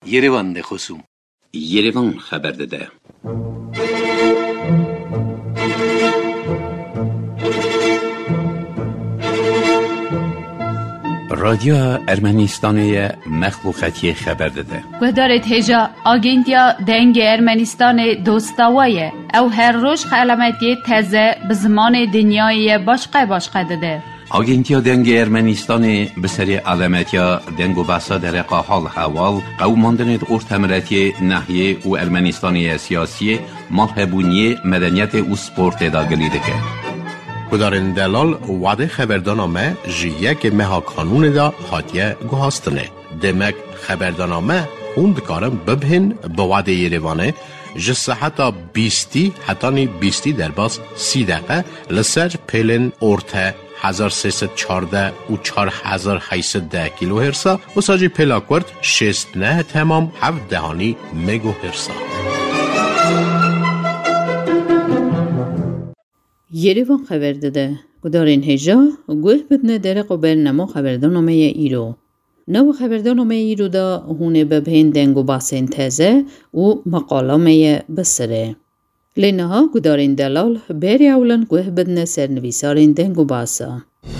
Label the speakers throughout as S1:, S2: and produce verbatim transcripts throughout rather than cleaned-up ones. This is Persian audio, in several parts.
S1: Yerevan de خصوم
S2: Yerevan خبر داده. رادیو ارمنستان مخلوقاتی خبر داده.
S3: گذارت هجا آگنتیا دنگ ارمنستان دوستاویه او هر روز علامتی تازه به زمان دنیای باشقه باشقه داده.
S2: آگنتیا دنگ ارمنستان به سری علامتیا دنگ و بحثا در حال حوال قوماندن ارتمرتی ناحیه و ارمنستانی سیاسی مالهبونی مدنیت و سپورت داگلی دکه.
S4: کدارن دلال وعده خبردانامه جیه که مها کانون دا حاتیه گوهاستنه. دمک خبردانامه خوند کارم ببهن به وعده یریوانه جسه حتی بیستی حتی نی بیستی در باز سی دقیقه لسر پیلن ارته هزار سیصد چارده و چار هزار هیصد ده کیلو هرسا و ساجی پلاکورد شست نه تمام هفت دهانی مگو هرسا.
S3: یریوان خبر داده گدارین هجا گوه بدنه درق و برنامه خبردانامه ایرو. نو خبردانامه ایرو دا هونه ببهن دنگو باسین تازه و مقالامه بسره. لینها گدارین دلال بری اولن گوه بدنه سرنویسارین دنگو باسا.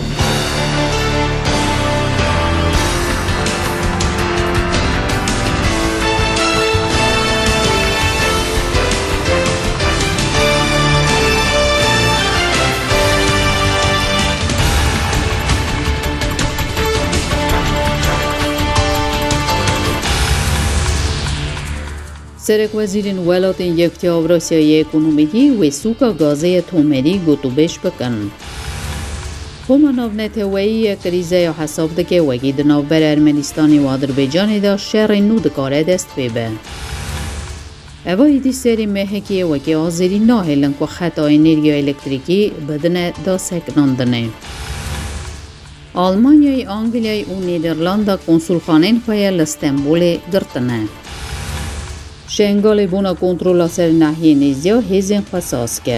S3: سرک وزیرین ولایت یکتی آوراسیای اکونومیکی و سوکا گازه تومری گوتو بش بکن. هماناو نتوایی کریزه یا حساب دکه وگی دناو بر ارمنستانی و آذربایجانی دا شهر نو دکاره دست بیبه. اوایی دی سری مهکی وگی آزیری ناهلن که خط انرژی الکتریکی بدنه دا سکناندنه. آلمانیای انگلیای و نیدرلند کنسولخانین خواه لستنبول گرتنه. شنگال بونا کنترل سر ناحیه نیزیا هیزن خصاص که.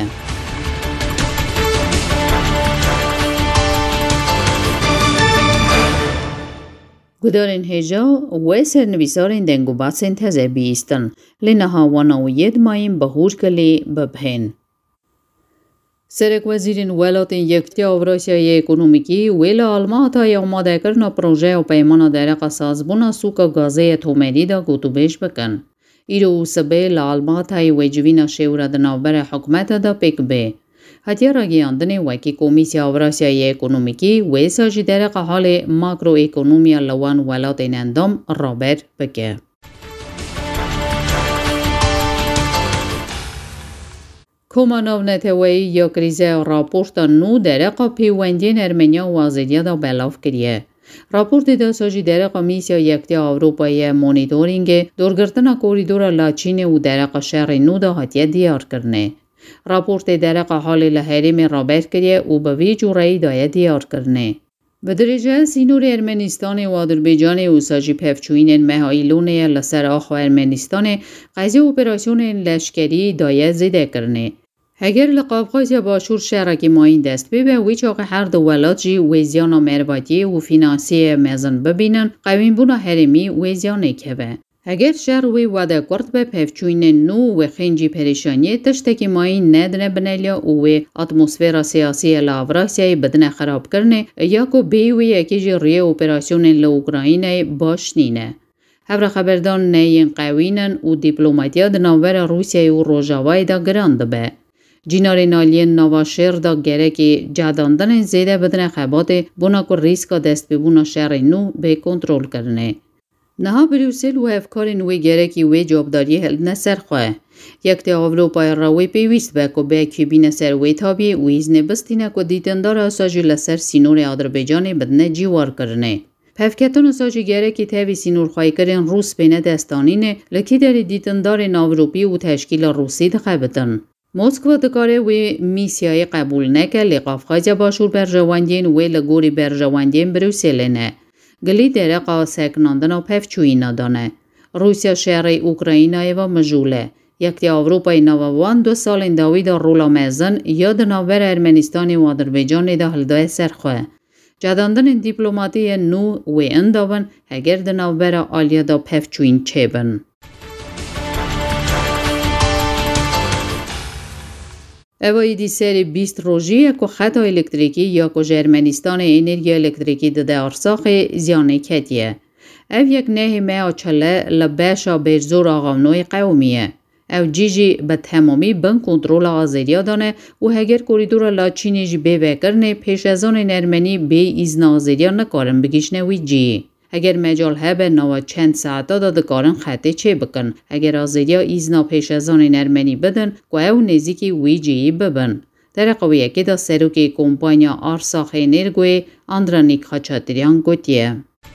S3: گدارین هجا و سرنویسارین دنگو باسین تازه بیستن لنها وانوید مایم بهور کلی ببهن. سرک وزیرین ولایت یکتی آوراسیای اکونومیکی ویلا آلمان تا آماده کردن پروژه و پیمان درق سازبونا سوکا گازه تومری دا گوتوبش بکن. ایرو سبه لالما تای وجوینا شیورا دنابر حکمت دا پیک به. حتی راگیاندن وکی کمیسی آوراسیای اکونومیکی و ساجی درق حال ماکرو اکونومیا لوان ولایت اندام رابر بکه. کماناو نتوایی یا کریزه راپورت نو درق پیوندین ارمنیا و آزادیا دا بلاف کریه. راپورت دا ساجی درق میسیا یکتی آوروپای مونیتورینگ دورگرتنا کوریدور لاچین و درق شهر نو دا حتیه دیار کرنه. راپورت درق حال لحریم رابط کریه و بوی جورایی دایه دیار کرنه. به درجه سینور ارمنستان و آذربایجان و ساجی پفچوین مهایلونه لسر آخو ارمنستان قضی اپراسیون لشکری دایه زیده کرنه. اگر لقابخواست یا باشور شهرکی ماین دست ببه وی چاق هر دو ولاد جی ویزیانا مرواتی و فینانسی مزن ببینن قوین بونا حرمی ویزیانه که به. اگر شهر وی وده کرد به پفچوین نو و خینجی پریشانی تشتکی ماین ندنه بنالیا و اتمسفیر سیاسی لاوراسیای بدن خراب کرنه یا که بیوی یکی جی ریه اپراسیون لوکراین باش نینه. هفر خبردان نیین قوینن و دیپلوماتیا دناور روسیای و روژاوای دا گراند به. جینار نالین نواشر دا گره که جاداندن زیده بدن خبات بنا که ریسکا دست ببونا شهر نو به کنترول کرنه. نها بروسل و افکار نوی گره که وی جابداری هل نسر خواه. یکتی آوروپای راوی پیویست به که به کبین سر وی تابی و ایزن بستینه که دیتندار اساجی لسر سینور آذربایجان بدن جیوار کرنه. پفکتون ساجی گره که تاوی سینور خواهی کرن روس بین دستانینه لکی در دیتندار ناوروپی و تشکیل روسی دخبتن. موسکوا دکاره و میسیای قبول نکه لقافخواز باشور برجواندین و لگوری برجواندین بروسیلنه. گلی درقا سکناندن و پفچوینا دانه. روسیا شهر اوکراینای و مجوله. یکتی آوروپای نووان دو سال انداوی دا رولا مزن یا دناور ارمنستانی و آذربایجان دا هلدای سرخواه. جداندن دیپلوماتی نو و اندابن هگر دناوبر آلیا دا پفچوین چیبن. اوایدی سری بیست روژی که خط الکتریکی یا که جرمنستان انرژی الکتریکی داده ارساخ زیانه کتیه. او یک نه ماه چله لباشا بجزور آقامنوی قومیه. او جیجی به تمامی بن کنترل آزادیا دانه و هگر کوریدور لاچینیج به وکرنه پیش از آن نرمنی به ایزن آزادیا نکارن بگیشنه وی جی. اگر مجال هبه نو چند ساعتا داده کارن خطه چه بکن. اگر آزادیا ایزنا پیش از آن نرمنی بدن که او نزیکی وی جی ببن. در قویه که دا سروکی کمپانیا آرساخ انرگوی اندرانیک خاچاتریان گوتیه.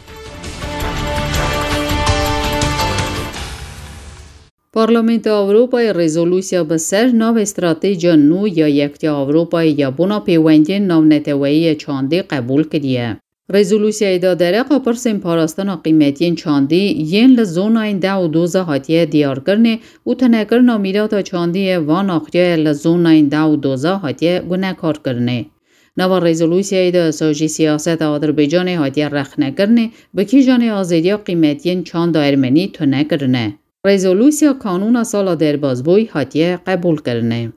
S3: پارلمانت اروپای رزولوسیا به سر نو استراتژی نو یا یکتی اروپای یا بنا پیوندی نو نتوایی چاندی قبول کردیه. رزولوسیا ایدا درقا پرسیم پاراستان قیمتین چاندی ین لزوناین ده و دوزه هاتیه دیار کرنه و تنکر نامیرات چاندی وان آخیه لزوناین ده و دوزه هاتیه گناه کار کرنه. نو رزولوسیا ایدا سوژی سیاست آذربایجان هاتیه رخنه کرنه بکی جان آزادیا قیمتین چاند ارمنی تنه کرنه. رزولوسیا کانون سال دربازبوی هاتیه قبول کرنه.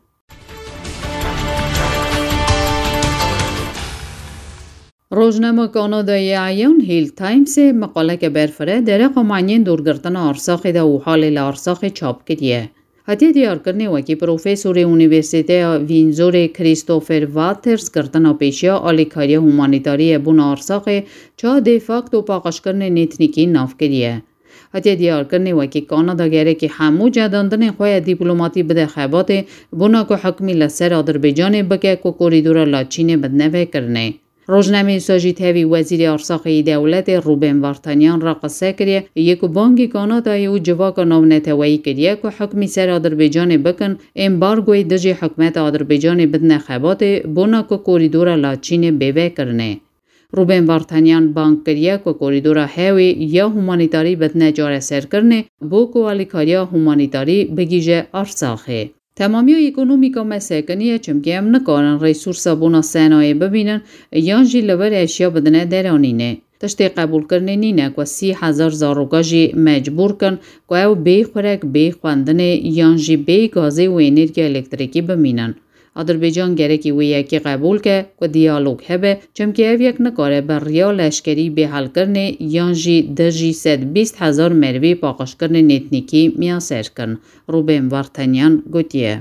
S3: روزنامه کانادایی عیان هیل تایمز مقاله که برفره در قمانین دورگرتن ارساخ ده و حال لارساخ چاپ کردیه. هاتیه دیار کرنه وکی پروفیسور اونیورسیته وینزور کریستوفر واترز گرتن پیشیا آلیکاری هومانیتاری بون ارساخ چا دفاکت و پاقش کرنه نیتنیکی ناف کردیه. هاتیه دیار کرنه وکی کانادا گره که همو جداندن خواه دیپلوماتی بده خیبات بنا که حکمی لسر آذربایجان بکه که کوریدور لاچین بدنوه کرنه. روزنامه ساجیتوی وزیر ارساخی دولت روبن وارتانیان را قصه کریه یک بانک کانادایی و جواک نو نتوایی کریه که حکمی سر آذربایجان بکن امبارگوی دجی حکمت آذربایجان بدن خیبات بنا که کوریدور لاچین بیوه کرنه. روبن وارتانیان بانک کریه که کوریدور هاوی یا هومانیتاری بدن جاره سر کرنه بو که والیکاریا هومانیتاری بگیجه ارساخه. تمامی اکونومیکا مسکنیه چمکه هم نکارن ریسورسا بونا صنایع ببینن یا جی لور اشیا بدنه درانینه. تشتی قبول کرنه نینه که سی هزار زاروگا جی مجبور کن که او بی خورک بی خواندنه یا جی بی گازی و انرژی الکتریکی بمینن. آذربایجان گرکی و یکی قبول که که دیالوگ هبه چمکه او یک نکاره بر ریا لشکری به حل کرنه یا جی دجی سد بیست هزار مروی پاقش کرنه نیتنیکی میاسر کن. روبن وارتانیان گوتیه.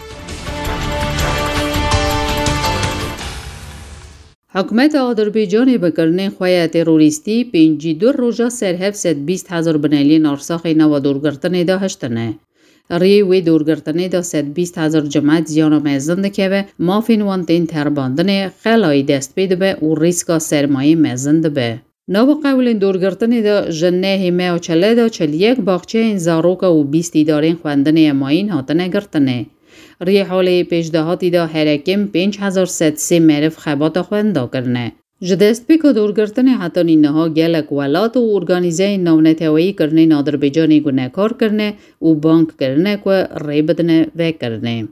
S3: حکومت آذربایجان بکرنه خواه تروریستی پنجی دو روژا سرهف سد بیست هزار بنیلین ارساخ نو دورگرتنه دا هشتنه. ری وی دورگرتنه دا سد بیست هزار جماعت زیانا مزند که به مافین وانتین ترباندنه خلای دست پیده به و ریسکا سرمایه مزند به. نو قول دورگرتنه دا جنه همه و چله دا چل یک باغچه این زاروکا و بیستی دارین خواندنه ماین هاتنه گرتنه. ری حال پیشدهاتی دا هرکم پنج هزار ست سی معرف خبات خوانده کرنه. جدست پیکا دورگرتنه حتی نینها گلک ولات و ارگانیزه نونتوایی کرنه آذربایجانی گناه کار کرنه و بانک کرنه که ری بدنه و کرنه.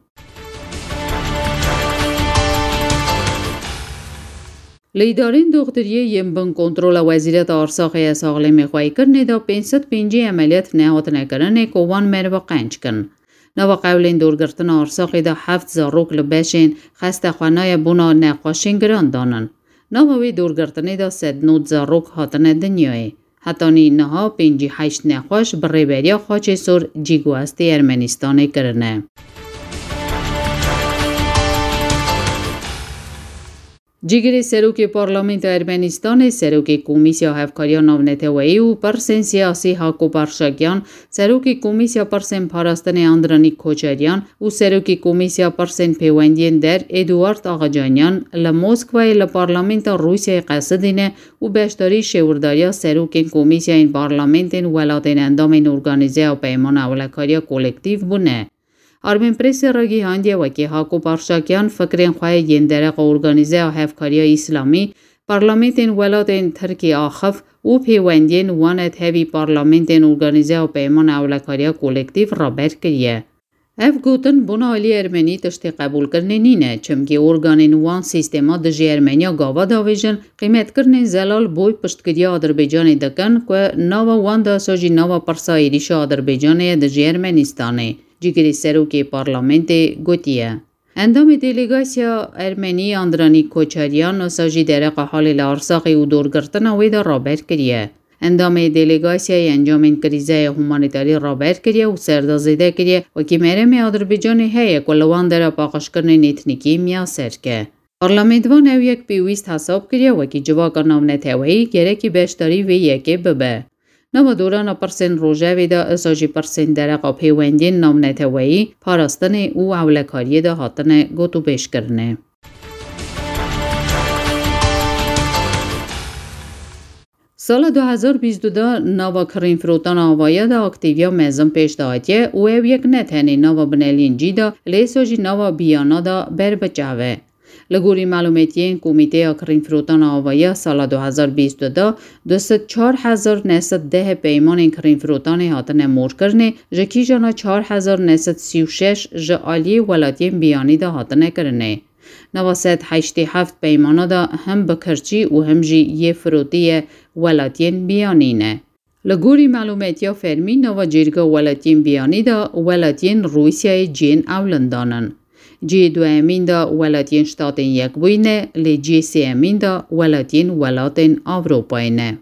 S3: لیدارین دختریه یم بن کنترل وزیرت ارساخ ساغلم خواهی کرنه دا پانصد و پنج عملیات نهات نکرنه که وان مرو قنج کن. نو قولین دورگرتن ارساخ دا هفت زاروک لبشین خسته خوانای بنا نقاشین گران دانن. نووی دورگرتنه دا سد نود زاروک هاتنه دنیای. حتی نینها پنجی هشت نقاش بر ریبریا خاچ سور جیگواستی ارمنستانه کرنه. جیگری سروک پارلمانت ارمنستان سروک کمیسیا هفکاریا نونتوایی و پرسن سیاسی هاکو پرشاگیان سروک کمیسیا پرسن پاراستن اندرانی کوچریان و سروک کمیسیا پرسن پیوندین در ادوارد آقاجانیان لموسکوای لپارلمانت روسیه قصدینه و بیشتری شورداریا سروک کمیسیا این پارلمانتین ولاتین اندام این ارگانیزه و پیمان اولکاریا کولکتیو بونه. آرمین پریس راگی هاندیه وکی هاکو پارشاکیان فکرین خواهی گندرق ارگانیزه و هفکاری اسلامی پارلمانتین ولاتین ترکی آخف و پیوندین وانت هوی پارلمانتین ارگانیزه و پیمان اولکاریا کولکتیو را بر کریه. اف گوتن بنالی ارمنی تشتی قبول کرنه نینه چمکی ارگانین وان سیستما دجی ارمنیا گاوا داویجن قیمت کرنه زلال بوی پشتگیری آذربایجان دکن که ناوا وان دا ساجی ناوا پرسایی ریش آذربایجان دجی ارمنستانه جیگری سروکی پارلمنت گوتیه. اندام دلیگاسیا ارمنی اندرانی کوچاریان ساجی درق حال لارساقی و دورگرتن ویدا رابر کریه. اندام دلیگاسیای انجام کریزه هومانیتاری رابر کریه و سردازیده کریه و که مرم آذربایجان هیه کلوان در پاقش کرن نیتنیکی میاسر که. پارلمنتوان او یک پیویست حساب کریه و که جواک نامنت هوایی گره که بیشتری وی یکی ببه. نو دوران پرسن روژه ویدا اساجی پرسن درقا پیوندین نامنت هوایی پاراستن او اولکاری دا حاتن گوتو بیش کرنه. سال دو هزار و بیست و دو نوا کرین فروتان آوایی دا اکتیویا میزم پیش دادیه و او یک نتنی نوا بنالین جی دا لیسوجی نوا بیانا دا بر بچاوه. لگوری معلوماتیین کمیته کرین فروتان آوایی سال دو هزار و بیست و دو دوست چهار هزار نهصد ده پیمان کرین فروتان هاتن مور کرنه جکی جانا چهار هزار نهصد سی و شش جعالی ولاتین بیانی دا هاتن کرنه. نواسط هشت هفت پیمانه دا هم بکرچی و هم جی یه فروتی ولاتین بیانینه. لگوری معلوماتیا فرمی نوا جیرگا ولاتین بیانی دا ولاتین روسیای جین اولندانن. جی دو امین دا ولاتین شتاتین یک بوینه لی جی سی امین دا ولاتین ولاتین آوروپاینه.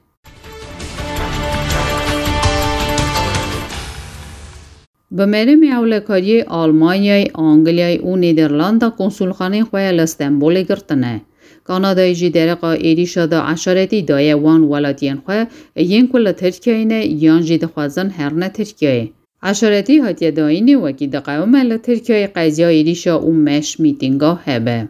S3: به مرم اولکاری آلمانیای، آنگلیای و نیدرلند کنسولخانه خواه لستنبول گرتنه. کانادای جی درقا ایریشا دا عشارتی دای وان ولاتین خواه ین کل ترکیه نه یان جی دخوازن هرنه ترکیه. عشارتی هاتیه داینه وکی دقیومه لترکیه قیزیا ایریشا و مش میتینگا هبه.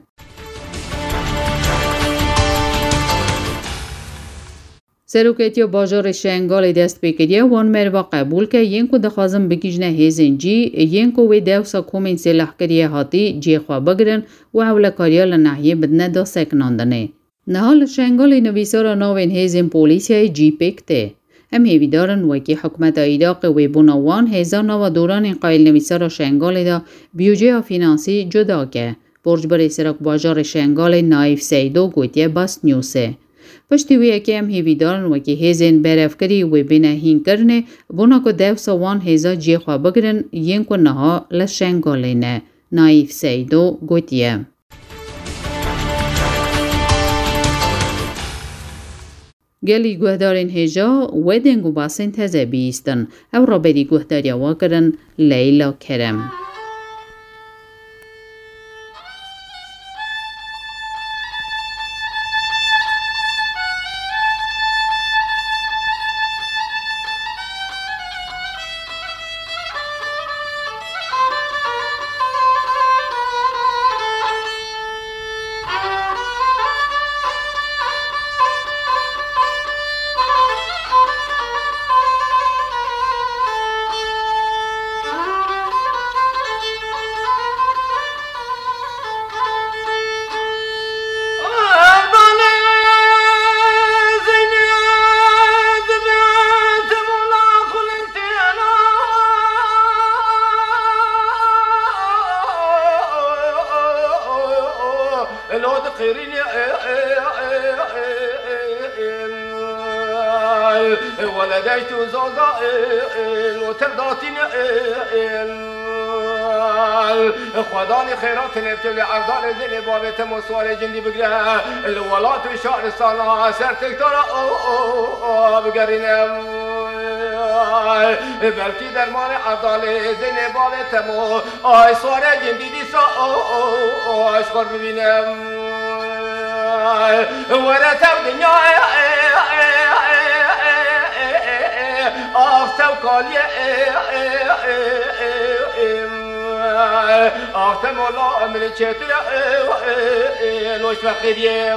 S3: سروکتیا باجار شنگال دست بکریه وان مروا قبول که ین کو دخوازم بگیجنه هیزنجی ین کو وی دوسا کومین سلاح کریه هاتی جی خواه بگرن و اولکاریا لنحیه بدنه دا سکناندنه. نهال شنگال نویسار ناوین هیزن پولیسیای جی پکته. هم هیویدارن وکی حکمت ایراق وی بونوان هزار نوا دوران قایل نویسار شنگال دا بیوجه فینانسی جدا که. برج بر سرک باجار شنگال نایف سیدو گویتیه باست نیوسه. پشتی وی که هم هیویدارن و که هیزن برف کری و بینه هین کرنه بونا که دو سوان هیزا جی خواه بگرن ین که نها لشنگالینه. نایف سیدو گوتیه. گلی گوهدارین هجا و دنگو باسین تزه بیستن او را بری گوهداریا واکرن لیلا کرم.
S1: ولديت زوزائل وترضاتين خداني خيرات نبتلي عرضان زين بابت مصوالي جندي بقرا الولات وشعر الصلاة سرتك ترى بقرنا بلكي درمان عرضان زين بابت مو آي صوالي جندي دي سا اشخر ببينم ورتب دنيا آفتم کالیه آفتم الله من چطور نوش فقیدیم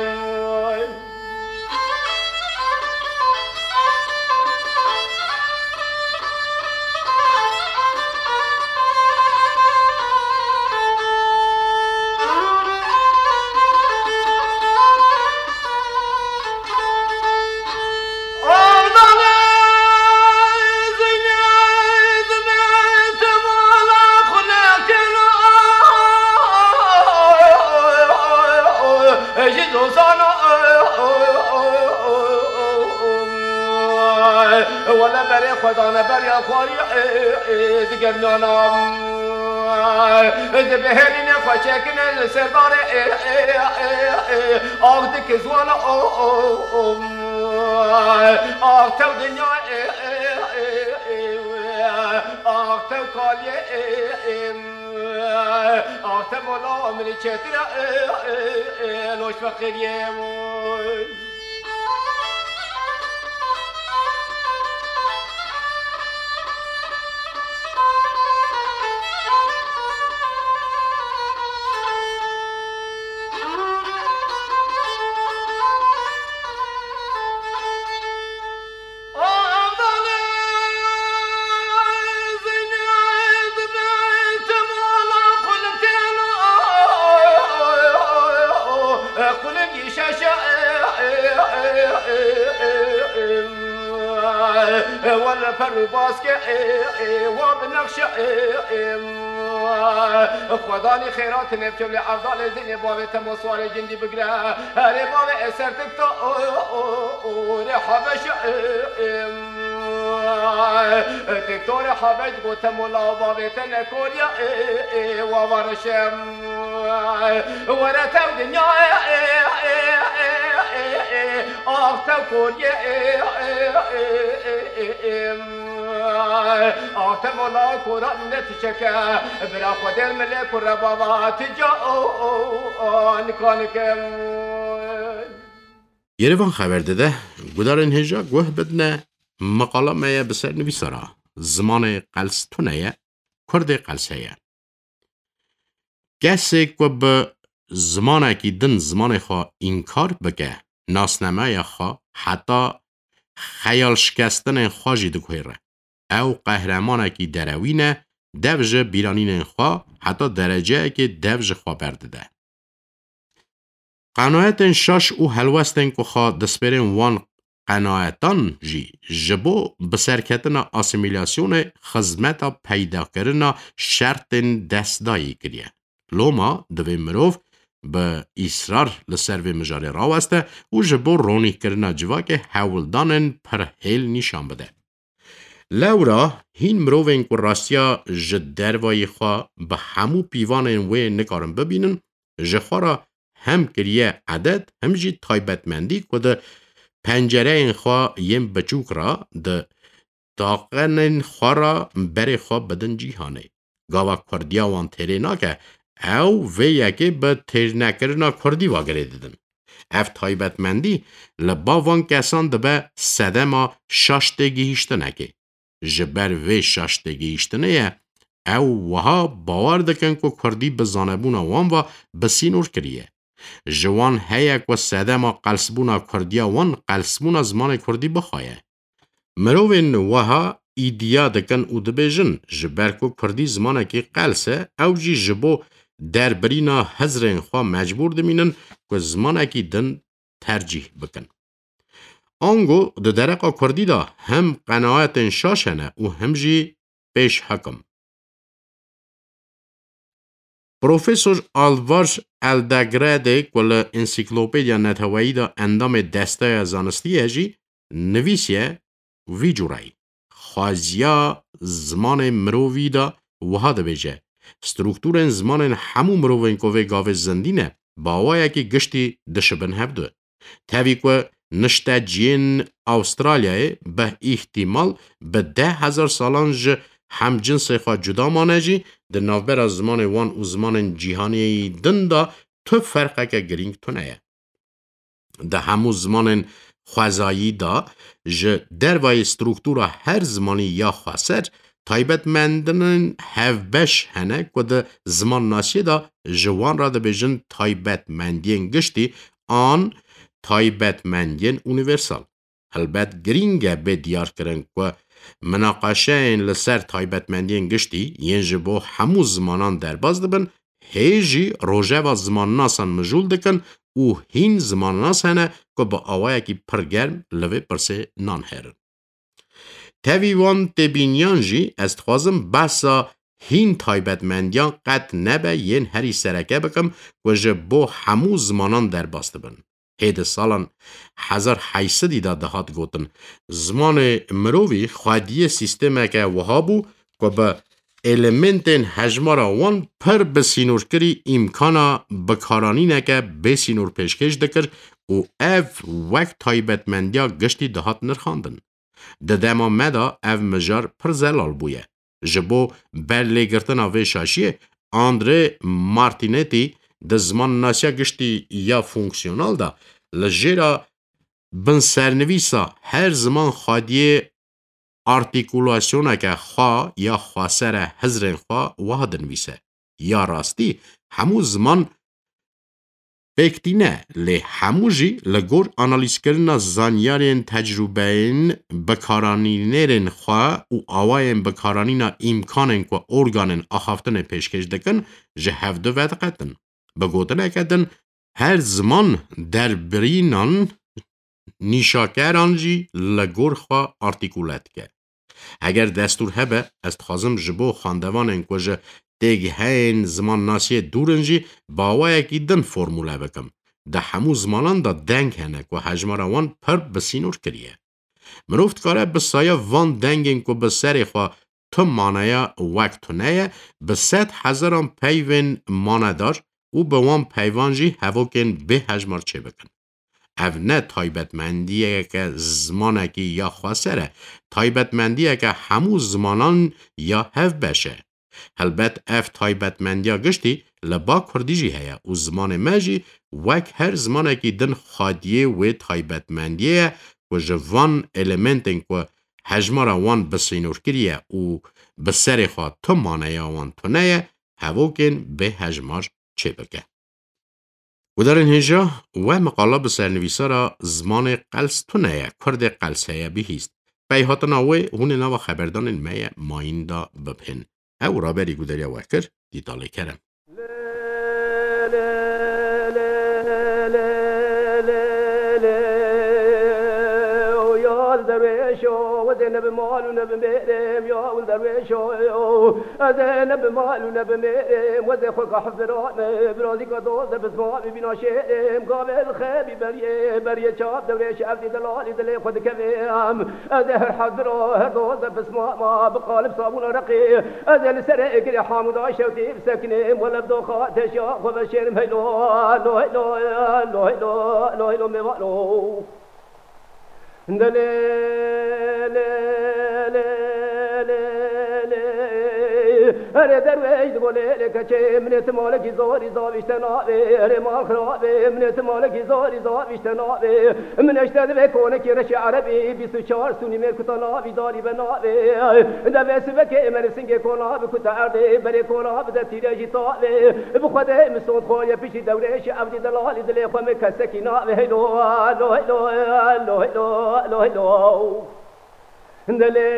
S1: ولا بري خدانا بري أخواري دقرنانا دبهرين خوشكنا سردار آغدك زوانا آغتو دنيا آغتو كالي آغتو مولا من چتر لوش فقيريم ولا فرو باسكة وبنقشة خداني خيرات نبتم لأفضل الدنيا بابي تموسوار جندي بقرا هاري بابي أسرتك تقوري حبش تكتوري حبش بوتمولا بابي تنكوريا وورشم ورتو دنيا آفتو کوریا آفتو مولا کوران نتیچکه برا خودل ملی کور بابا تجا نکانکم
S4: Երևան խավերդեդե գուդարեն հեժա գոհ բդնե մقاله մայە بسر نویسارا زمان قلس تونەیە کوردی قلسەیە کەسێک و بە زمانێکی دن زمانی خوا ئینکار بکە ناسنەمەیە خوا حتا خەیال شکستنên xwa jî dixwêre ew qehremanekî derewîne dev ji bîranînên xwa heta dereceyekê dev ji xwe berdide qenayetên şaş û helwestên ku xwe dispêrên wan qenayetan jî ji bo biserketina asîmîlasyonê xizmeta peydakirina şertên destdayî kiriye loma divê mirov bi îsrar li ser vê mijarê raweste û ji bo ronîkirina civakê hewildanên pirhêl nîşan bide lewra hîn mirovên ku rastiya ji dervayê xwe bi hemû pîvanên wê nikarin bibînin ji xwe re hem kiriye edet hem jî taybetmendî ku di pencereyên xwe yên biçûk ra di taqenên xwe ra berê xwe bidin cîhanê gava kurdiya wan têrê nake ew vê yekê bi têrnekirina kurdî vagirê didin ev taybetmendî li bav van kesan dibe sedema şaş tê gihîştinekê ji ber vê şaş tê gihîştinê ye ew wiha bawar dikin ku kurdî bi zanebûna wan ve bi sînûr kiriye ji wan heye ku sedema qelsbûna kurdiya wan qelsbûna zimanê kurdî bixwaye mirovên wiha îdiya dikin û dibêjin ji ber ku kurdî zimanekî qels e ew jî ji bo derbirîna hezrên xwe mecbûr dimînin ku zimanekî din tercîh bikin ango di dereqa kurdî de hem qenayetên şaş hene û hem jî pêşhekim Profesor Alvar Eldegredê ku li Ensiklopedya Neteweyî de endamê desteya zanistiyê jî nivîsiye vî cûrayî xwaziya zimanê mirovî de wiha dibêje strukturên zimanên hemû mirovên ku vê gavê zindî ne bawayekî giştî dişibin hevdu tevî ku nişteciyên Awstralyayê bi îhtîmal bi deh hezar salan ji hemcinsê xwe cuda mane jî di navbera zimanê wan û zimanên cîhaniyê din de tu ferqeke girîng tune ye di hemû zimanên xwezayî de ji dervayê struktura her zimanî ya xweser taybetmendinên hevbeş hene ku di zimannasiyê de ji wan re dibêjin taybetmendiyên giştî an taybetmendiyên universal helbet girîng e bê diyarkirin ku minaqeşeyên li ser taybetmendiyên giştî yên ji bo hemû zimanan derbas dibin hê jî rojeva zimannasan mijûl dikin û hîn zimannas hene ku bi awayekî pir germ li vê pirsê nan herin tevî wan têbîniyan jî ez dixwazim behsa hîn taybetmendiyan qet nebe yên herî sereke bikim ku ji bo hemû zimanan derbas dibin هید سالان هزار حیصدی دا دهات گوتن زمان مروی خواهدی سیستم که وهابو که به ایلمنتین هجمارا وان پر بسینور کری امکانا بکارانی که بسینور پیشکش دکر و اف وقت تایبتمندیا گشتی دهات نرخاندن. ده دما مدا اف مجار پر زلال بویه. جبو برلیگرتن آوه شاشیه آندره مارتینتی ده زمان ناسیا گشتی یا فونکسیونال دا لجیرا بن سرنویسا هر زمان خادیه آرتیکولاسیونا که خواه یا خواسر حضرین خواه وحد نویسه. یا راستی همو زمان بکتی نه لی همو جی لگور انالیز کرنا زانیارین تجربهین بکارانینرین خواه و آواین بکارانینا امکانین که ارگانین آخافتن پیشکش دکن جه هفته ود قدن. بگوتن اکدن هر زمان در برینان نیشاکران جی لگور خواه آرتیکولت که. اگر دستور هبه از خازم جبو خاندوانین که جه دیگه هین زمان ناسیه دورنجی باوه اکی دن فرموله بکم. ده همو زمانان دا دنگ هنه که هجمارا وان پر بسینور کریه. مروفت کاره بسایه وان دنگین که بسری خواه تو مانایا وقت تونه بسید هزاران پیوین ماندار و به وان پیوانجی هواکن به هجمار چه بکن. او نه تایبتمندیه که زمانکی یا خواسره، تایبتمندیه که همو زمانان یا هف بشه. البته اف تایبتمندیا گشتی لبا کردیجی هیا و زمان مجی وک هر زمانکی دن خادیه و تایبتمندیه و جوان ایلمنتین که هجمارا وان بسینور کریه و بسر خواه تو مانه وان تونه هواکن به هجمار چه بگه. و در این هجا و مقاله بسرنویسا را زمان قلس تونه کرد قلسه بهیست. بیهاتنا و هون نوا خبردان میه ماین دا بپن. او را بری گودریا وکر دیتاله کرم.
S1: زينب مال ونب ميرم يا ولد الويشو زينب مال ونب ميرم وزي خوك حفران برازي كدوز بسماء بنا شيرم قابل خيبي بريه بريه شاب دوريش عبدي دلالي دلي خد كفيم زهر حفرا هردوز بسماء ما بقالب صابون رقي زي سرق لي حامد عشوتي بسكنم ولا بدوخات شاق وبشيرم هيلو هيلو هيلو هيلو هيلو هيلو ميوالو دلي هر درویش دوله کچه منت مالکی زاری زاویش تنابه هر مال خرابه منت مالکی زاری زاویش تنابه من اشتد به کنه که رش عربی بیست و چهار سونی مرکتانا بیداری بنابه دویس بکه مرسنگ کنا بکت عرده بری کنا بده تیرجی طاله بخوده مسون خوری پیش دورش عبدی دلالی دلی خو مکسکی نابه هلو هلو هلو هلو هلو هلو دلی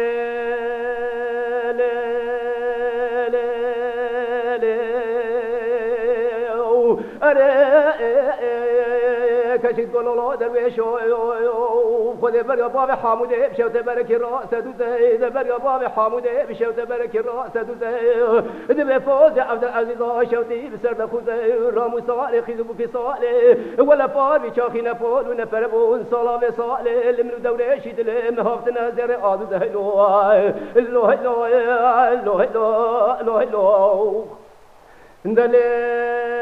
S1: کشید گلولا درویشو خود بریا باب حاموده بشوت برکی راست دوزه بریا باب حاموده بشوت برکی راست دوزه دم فوز عبد العزیز شوتی بسر خوزه رامو صالح خیزو بکی صالح ولا فار بچاخی نفول و نفربون صلاة صالح لمنو دورشی دلم هفت نظر آدوزه هلو هلو هلو هلو هلو هلو دلی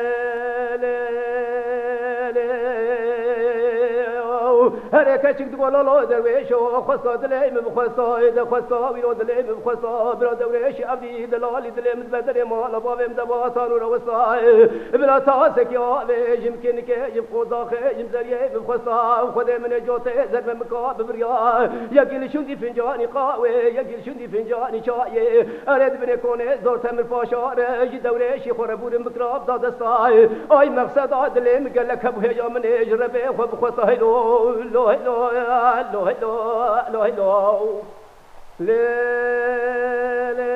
S1: هر کچک دولا درویش و خستا دلیم بخستا اید خستا ویرو دلیم بخستا برا درویش عبدی دلالی دلیم بدر مال بابم دباسان و روستا بلا تاسک یا ویجم کن که جم قوزاخ جم زریه بخستا خود من جوته زد مکاب بریا یکیل شوندی فنجانی قاوه یکیل شوندی فنجانی چایه ارد بن کنه زور تمر پاشار جی درویش خوربور مکراب دادستا آی مقصد دلیم گلک ابو هجا من اجربه خو بخستا هلو هلو هلو هلو هلو هلو لا لا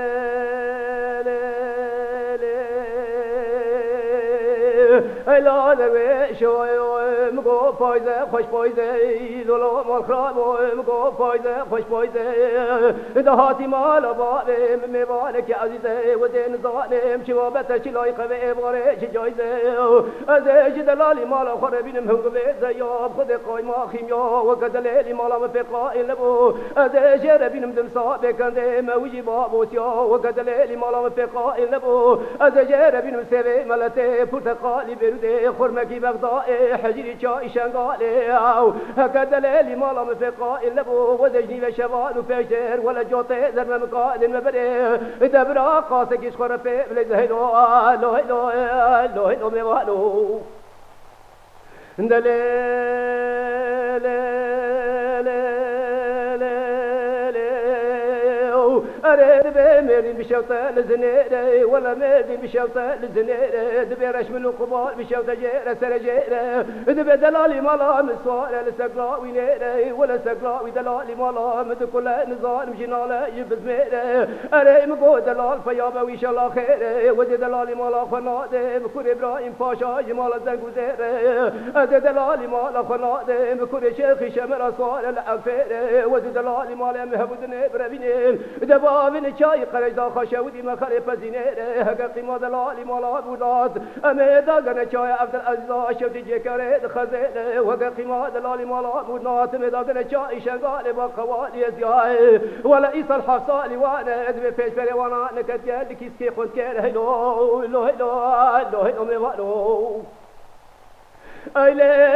S1: لا لا لا شو مگو پایزه خوش پایزه دلو مال خراب مگو پایزه خوش پایزه دهاتی مال باب میوانه که عزیزه و دین ظالم چه بابت چه لایق و عباره چه جایزه از جدلالی مال خور بینم هم گویزه یا خود قایما خیمیا و کدلالی مال مفقائل بو از جر بینم دم صاحب کنده موجی بابوسیا و کدلالی مال مفقائل بو از جر بینم سوی ملته پرتقالی بروده خرمکی بغداد حجری چای شنگاله او کدلالی مال مفقائل بو و دجنی و شوال و فجر ولا جوته در مقال مبره دبرا قاسکش خور په لزهلو لو لو لو لو میوالو دله اره دبي مردين بشوطة لزنيرة ولا مردين بشوطة لزنيرة دبي رش من القبال بشوطة جيرة سر جيرة دبي دلالي مالا مسوارة لسقلا وينيرة ولا سقلا ودلالي مالا مد كل نظام جنالة يبز ميرة اره مقو دلال فيابا ويش الله خيرة ودي دلالي مالا خناده بكور إبراهيم باشا جمال زنگو زيرة ادي دلالي مالا خناده بكور شيخ شمر أصوار الأنفيرة ودي دلالي مالا مهبودن بربينين دبا من چای قرجدا خاشودی مخره پزینه هک قیمت لالی مالا بوداد امدا گن چای عبدالعزیز شوتی جکره خزله وک قیمت لالی مالا بوداد امدا گن چای شنگال با قوالی زیای ولا ایصل حفصالی وانا ادب پیش بر وانا نکت گل کیس کی خود کر هلو لو هلو لو هلو میوالو ایله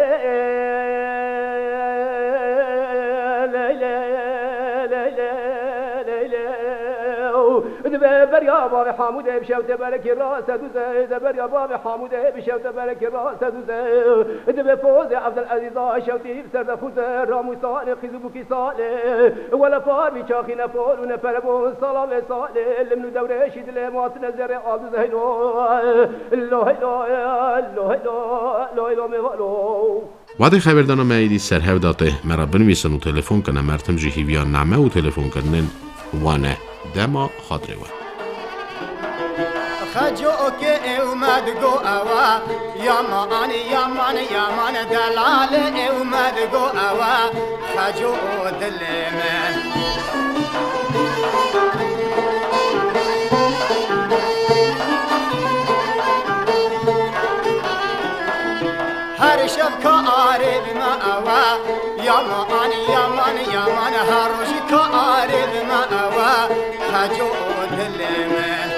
S1: دبي بريا باب حمود بشوت برك راس دوزه دبر يا باب حمود بشوت برك راس دوزه دبي فوز عبد العزيز شوتي بسر فوز راموسان خزبو كيساله ولا فار بيشاخي نفول ونفر بو صلاه صاله لمن دوره شد لمات نظر عبد زهلو لو لو لو لو لو مولو
S4: وادي خبردانم ایدی سرهوداته مرا بنویسن و تلفن کنه مرتم جهیویان نعمه و تلفن کنن وانه دما خاطره و
S5: خجو که اومد گو اوا یامان یامان یامان دلال اومد گو اوا خجو دل من هر شب که عارب ما اوا یامان یامان یامان هر روز که عارب ما اوا خجو دل من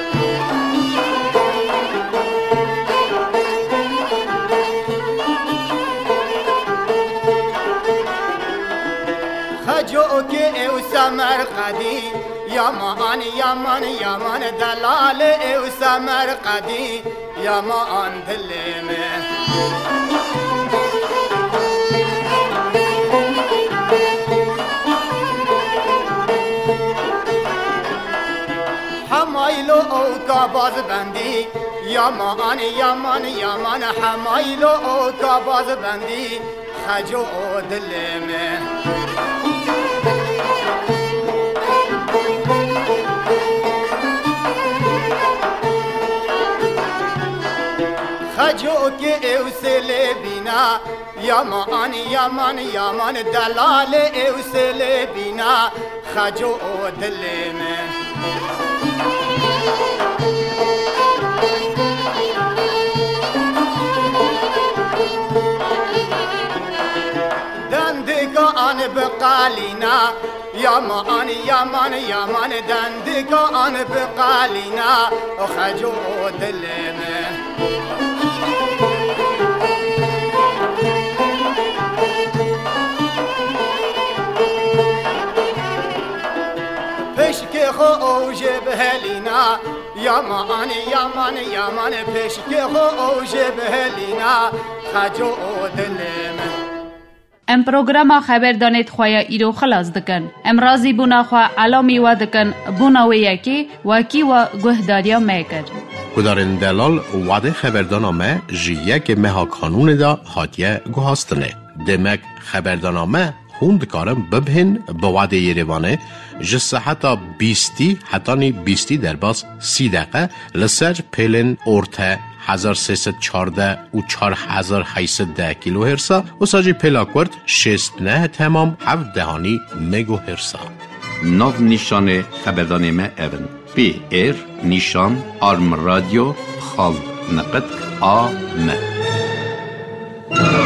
S5: خجو که او سمر قدی یامان یامان یامان دلال او سمر قدی یامان دل من حمایلو او کاباز بندی یامان یامان یامان حمایلو او کاباز بندی خجو دل من خجو که او سل بینا یامان یامان یامان دلال او سل بینا خجو دل من دندگا آن بقالینا یامان یامان یامان دندگا آن بقالینا خجو دل من پشک خو اوج بهلینا یامان یامان یامان پشک خو اوج بهلینا خجو دل من
S6: ام پروگراما خبر دانید خواه ایرو خلاص دکن. ام رازی بونا خواه علامی و دکن بونا و یکی وکی و گهداریا میکر.
S4: کدارن دلال وعده خبردانامه جیه که مها کانون دا حادیه گوهاستنه. دمک خبردانامه خوند کارم ببهن بواده یریوانه جسه حتی بیستی حتی نی بیستی در باز سی دقیقه لسر پیلن ارته هزار سیصد چارده و چار هزار هیصد ده کیلو هرسا و ساجی پیلاکورد شست نه تمام هفت دهانی مگو هرسا.
S2: ناو نیشان خبردان ما اون پی ایر نیشان آرم رادیو خال نقد آ م